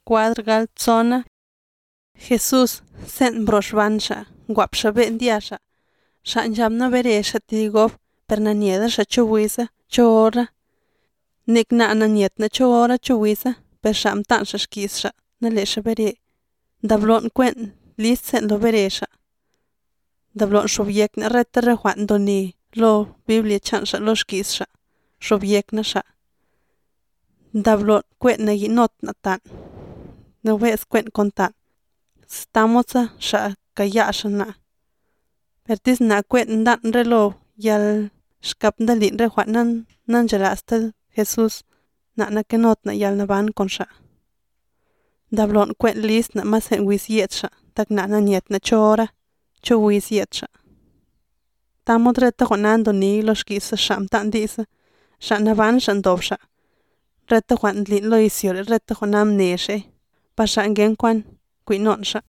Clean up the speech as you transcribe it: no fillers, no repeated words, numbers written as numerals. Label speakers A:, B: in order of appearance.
A: cuadr gal zona. Jesús sen broshvansha, guapsha bendiasha. Shan jamna beresha tigov, per na nieda sha chuwisa, chora. Nik na niet na chora chuwisa, per sham tansha shkisha, na lesha bere. Dablon quen, list sen lo beresha. Dablon shobyek na reta rejuan doni, lo Biblia chansha lo shkisha, shobyek na sha. Dablon quen na ginot na tan, no ves quen kontan. Stamosa sha kayasha na. Pertis na quen dan relo, yal shkap dalin rejuan nan jalasta Jesús, na kenot na yal na van kon sha. Dablon quen list na masen wisiet sha, tak na niet na chora, cho wisiet sha. Tamot reta juanan doni lo shkisa sham tan disa, sha na van shan dob sha. Reta juan lin lo isiol reta juanam neshe, pa sha ngen kwan, kwinon sha.